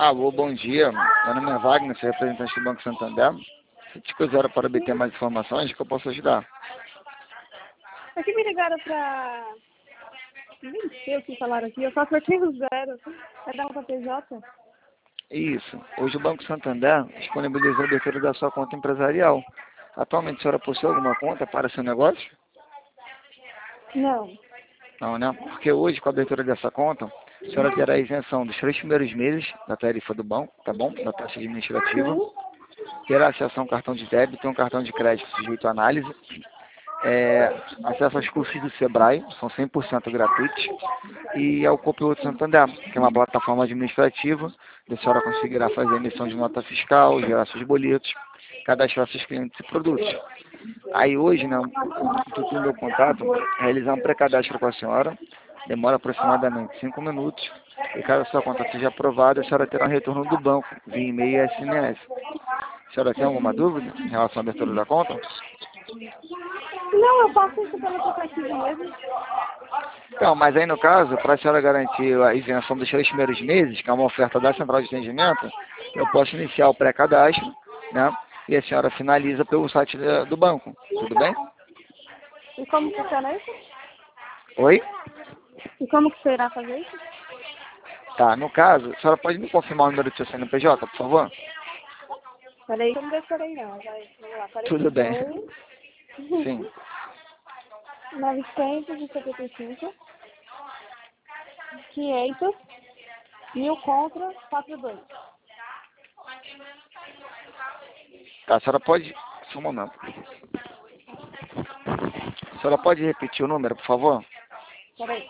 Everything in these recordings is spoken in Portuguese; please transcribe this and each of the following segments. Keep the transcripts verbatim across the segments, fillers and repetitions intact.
Alô, bom dia. Meu nome é Wagner, sou representante do Banco Santander. Se te quiser para obter mais informações, que eu posso ajudar. Aqui me ligaram pra... Nem sei o que falaram aqui, eu só apertei o zero. Vai dar uma P J? Isso. Hoje o Banco Santander disponibilizou a abertura da sua conta empresarial. Atualmente, a senhora possui alguma conta para seu negócio? Não. Não, né? Porque hoje, com a abertura dessa conta, a senhora terá a isenção dos três primeiros meses da tarifa do banco, tá bom? Da taxa administrativa. Sim. Terá acesso a um cartão de débito e um cartão de crédito sujeito à análise. É, acesso aos cursos do Sebrae, são cem por cento gratuitos, e ao Conteúdo Santander, que é uma plataforma administrativa, onde a senhora conseguirá fazer emissão de nota fiscal, gerar seus boletos, cadastrar seus clientes e produtos. Aí hoje, né, o intuito do meu contato é realizar um pré-cadastro com a senhora, demora aproximadamente cinco minutos, e caso a sua conta seja aprovada, a senhora terá um retorno do banco, via e-mail e S M S. A senhora tem alguma dúvida em relação à abertura da conta? Não, eu faço isso pelo aplicativo mesmo. Então, mas aí no caso, para a senhora garantir a isenção dos três primeiros meses, que é uma oferta da central de atendimento, eu posso iniciar o pré-cadastro, né? E a senhora finaliza pelo site da- do banco. Tudo bem? E como funciona isso? Oi? E como que você irá fazer isso? Tá, no caso, a senhora pode me confirmar o número do seu C N P J, por favor? Peraí, que eu não decorei não. Vai, vamos lá. Tudo bem. dois, Sim. novecentos e setenta e cinco, quinhentos, mil contra, quatro dois. Tá, a senhora pode... Só um momento. A senhora pode repetir o número, por favor? Peraí.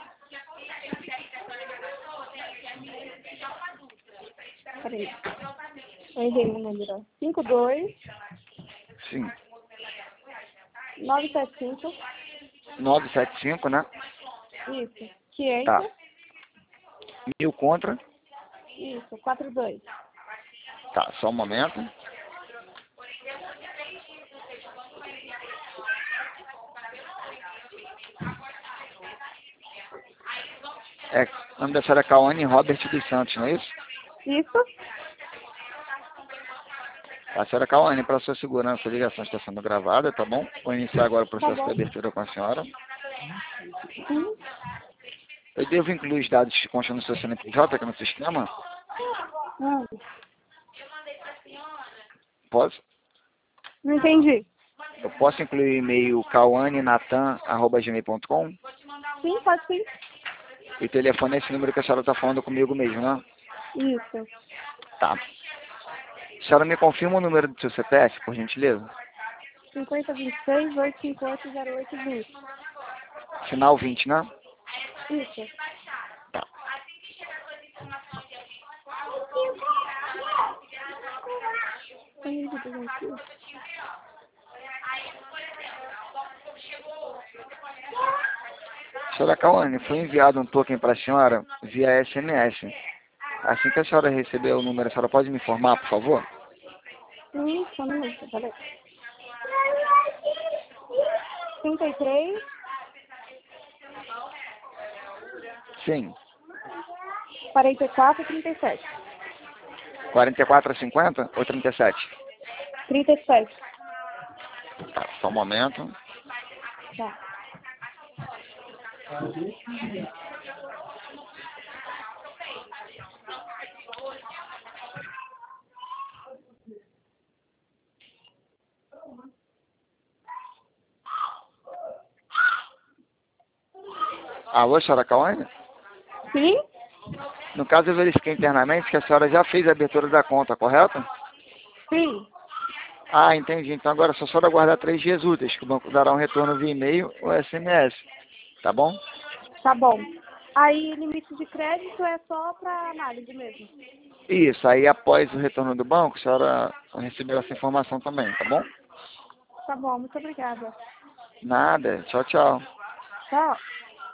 Peraí. Eu errei o número. cinco dois, Sim. nove sete cinco, nove sete cinco, né? isso, quinhentos, Tá. Mil contra. isso, quatro dois. Tá, só um momento. É, o nome da senhora é Cauane Robert dos Santos, não é isso? Isso? A senhora Cauane, para sua segurança, a ligação está sendo gravada, tá bom? Vou iniciar agora o Tá processo de bom. abertura com a senhora. Hum? Eu devo incluir os dados que constam no seu C N P J aqui no sistema? Hum. Posso? Não entendi. Eu posso incluir o e-mail cauanenatan arroba gmail ponto com? Sim, pode sim. E o telefone é esse número que a senhora está falando comigo mesmo, né? Isso. Tá. A senhora me confirma o número do seu C P F, por gentileza? cinquenta, vinte e seis, oito cinco oito, zero oito vinte. Final vinte, né? Isso. Tá. Senhora Cauane, foi enviado um token para a senhora via S M S. Assim que a senhora receber o número, a senhora pode me informar, por favor? Sim, só um minuto, peraí. trinta e três, Sim. quarenta e quatro, trinta e sete. quarenta e quatro a cinquenta ou trinta e sete? trinta e sete. Tá, só um momento. Tá. Alô, senhora Cauane? Sim? No caso, eu verifiquei internamente que a senhora já fez a abertura da conta, correto? Sim. Ah, entendi. Então agora é só a senhora aguardar três dias úteis, que o banco dará um retorno via e-mail ou S M S. Tá bom? Tá bom. Aí, limite de crédito é só para análise mesmo. Isso, aí após o retorno do banco, a senhora recebeu essa informação também, tá bom? Tá bom, muito obrigada. Nada. Tchau, tchau. Tchau.